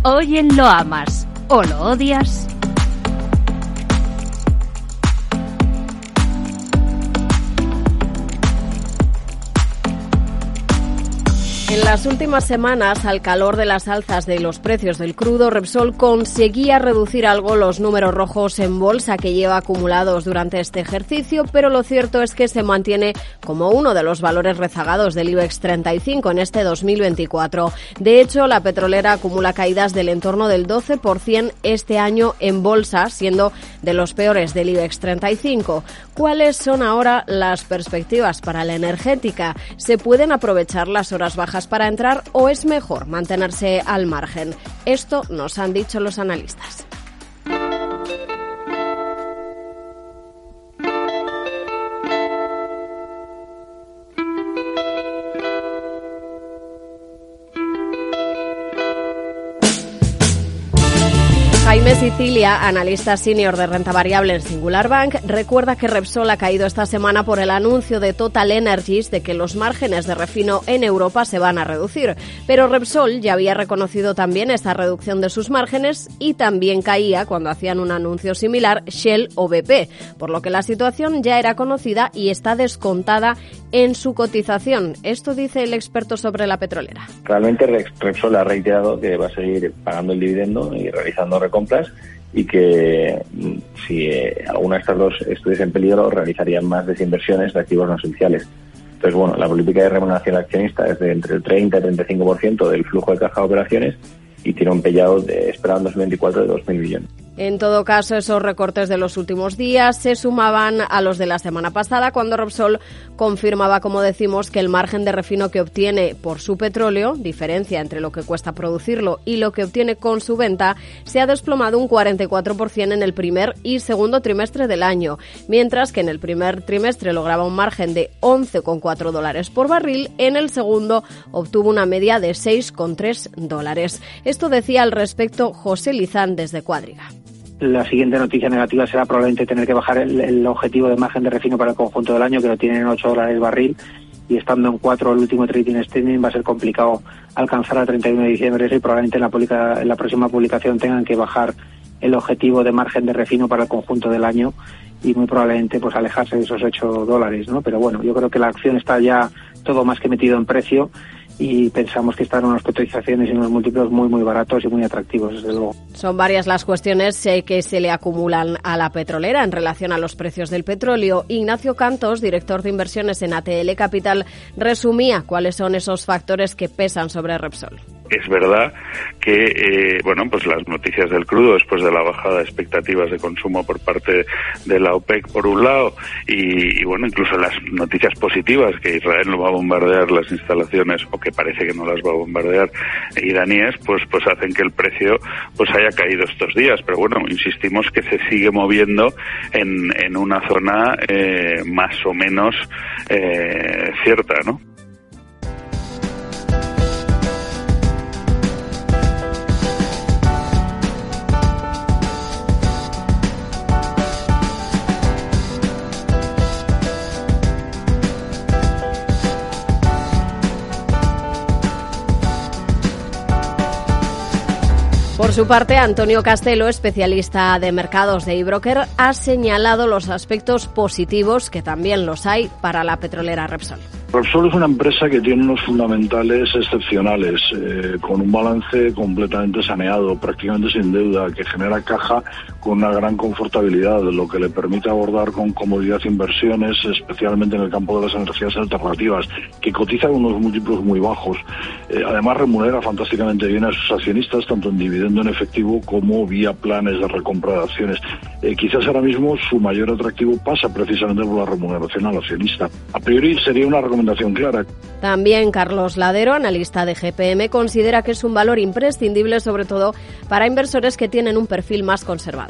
Hoy en Lo Amas o Lo Odias. En las últimas semanas, al calor de las alzas de los precios del crudo, Repsol conseguía reducir algo los números rojos en bolsa que lleva acumulados durante este ejercicio, pero lo cierto es que se mantiene como uno de los valores rezagados del IBEX 35 en este 2024. De hecho, la petrolera acumula caídas del entorno del 12% este año en bolsa, siendo de los peores del IBEX 35. ¿Cuáles son ahora las perspectivas para la energética? ¿Se pueden aprovechar las horas bajas para entrar o es mejor mantenerse al margen? Esto nos han dicho los analistas. Jaime Sicilia, analista senior de renta variable en Singular Bank, recuerda que Repsol ha caído esta semana por el anuncio de Total Energies de que los márgenes de refino en Europa se van a reducir. Pero Repsol ya había reconocido también esta reducción de sus márgenes y también caía cuando hacían un anuncio similar Shell o BP, por lo que la situación ya era conocida y está descontada en su cotización. Esto dice el experto sobre la petrolera. Realmente Repsol ha reiterado que va a seguir pagando el dividendo y realizando recompras y que si alguna de estas dos estuviese en peligro realizarían más desinversiones de activos no esenciales. Entonces, bueno, la política de remuneración accionista es de entre el 30 y 35% del flujo de caja de operaciones y tiene un payout esperado en 2024 de 2.000 millones. En todo caso, esos recortes de los últimos días se sumaban a los de la semana pasada, cuando Repsol confirmaba, como decimos, que el margen de refino que obtiene por su petróleo, diferencia entre lo que cuesta producirlo y lo que obtiene con su venta, se ha desplomado un 44% en el primer y segundo trimestre del año, mientras que en el primer trimestre lograba un margen de $11,4 por barril, en el segundo obtuvo una media de $6,3. Esto decía al respecto José Lizán desde Cuadriga. La siguiente noticia negativa será probablemente tener que bajar el objetivo de margen de refino para el conjunto del año, que lo tienen en $8 barril, y estando en 4 el último trading streaming va a ser complicado alcanzar al 31 de diciembre y probablemente en la próxima publicación tengan que bajar el objetivo de margen de refino para el conjunto del año y muy probablemente pues alejarse de esos $8, ¿no? Pero bueno, yo creo que la acción está ya todo más que metido en precio y pensamos que están unas cotizaciones y unos múltiplos muy, muy baratos y muy atractivos, desde luego. Son varias las cuestiones que se le acumulan a la petrolera en relación a los precios del petróleo. Ignacio Cantos, director de inversiones en ATL Capital, resumía cuáles son esos factores que pesan sobre Repsol. Es verdad que pues las noticias del crudo después de la bajada de expectativas de consumo por parte de la OPEC por un lado y bueno, incluso las noticias positivas que Israel no va a bombardear las instalaciones o que parece que no las va a bombardear iraníes, pues hacen que el precio pues haya caído estos días, pero bueno, insistimos que se sigue moviendo en una zona más o menos cierta, ¿no? Por su parte, Antonio Castelo, especialista de mercados de eBroker, ha señalado los aspectos positivos, que también los hay, para la petrolera Repsol. Repsol es una empresa que tiene unos fundamentales excepcionales, con un balance completamente saneado, prácticamente sin deuda, que genera caja con una gran confortabilidad, lo que le permite abordar con comodidad inversiones, especialmente en el campo de las energías alternativas, que cotizan unos múltiplos muy bajos. Además, remunera fantásticamente bien a sus accionistas, tanto en dividendo en efectivo como vía planes de recompra de acciones. Quizás ahora mismo su mayor atractivo pasa precisamente por la remuneración al accionista. A priori sería una recomendación clara. También Carlos Ladero, analista de GPM, considera que es un valor imprescindible, sobre todo para inversores que tienen un perfil más conservador.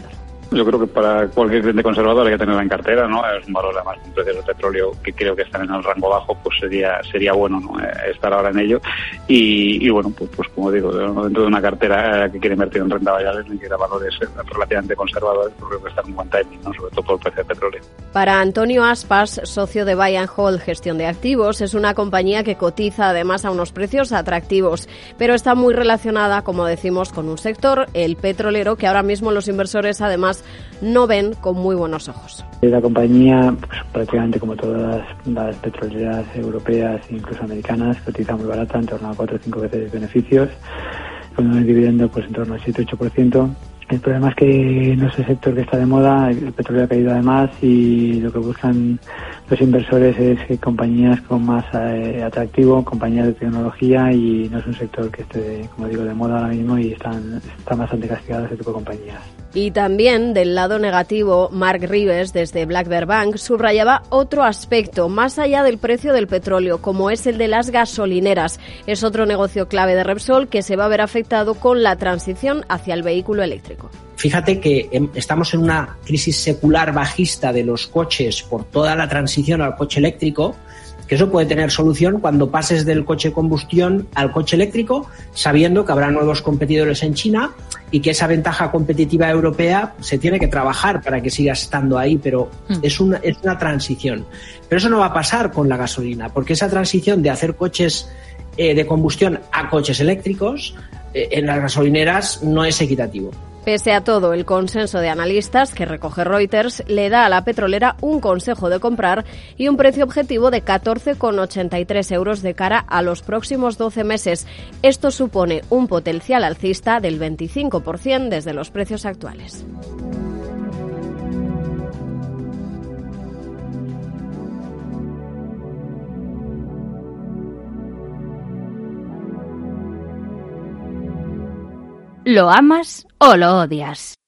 Yo creo que para cualquier cliente conservador hay que tenerla en cartera, ¿no? Es un valor, además, con precios del petróleo que creo que están en el rango bajo, pues sería bueno, ¿no? Estar ahora en ello. Y bueno, pues como digo, dentro de una cartera que quiere invertir en renta variable, necesita valores relativamente conservadores, porque creo que está en un buen timing, ¿no? Sobre todo por el precio del petróleo. Para Antonio Aspas, socio de Buy and Hold Gestión de Activos, es una compañía que cotiza además a unos precios atractivos, pero está muy relacionada, como decimos, con un sector, el petrolero, que ahora mismo los inversores además no ven con muy buenos ojos. La compañía, pues, prácticamente como todas las petroleras europeas e incluso americanas, cotiza muy barata, en torno a 4 o 5 veces beneficios, con un dividendo pues en torno al 7-8%. El problema es que no es el sector que está de moda, el petróleo ha caído además y lo que buscan los inversores es compañías con más atractivo, compañías de tecnología, y no es un sector que esté, como digo, de moda ahora mismo y están bastante castigados ese tipo de compañías. Y también, del lado negativo, Mark Rives, desde Black Bear Bank, subrayaba otro aspecto, más allá del precio del petróleo, como es el de las gasolineras. Es otro negocio clave de Repsol que se va a ver afectado con la transición hacia el vehículo eléctrico. Fíjate que estamos en una crisis secular bajista de los coches por toda la transición al coche eléctrico, que eso puede tener solución cuando pases del coche de combustión al coche eléctrico, sabiendo que habrá nuevos competidores en China y que esa ventaja competitiva europea se tiene que trabajar para que siga estando ahí, pero es una transición. Pero eso no va a pasar con la gasolina, porque esa transición de hacer coches de combustión a coches eléctricos en las gasolineras no es equitativo. Pese a todo, el consenso de analistas que recoge Reuters le da a la petrolera un consejo de comprar y un precio objetivo de 14,83 euros de cara a los próximos 12 meses. Esto supone un potencial alcista del 25% desde los precios actuales. ¿Lo amas o lo odias?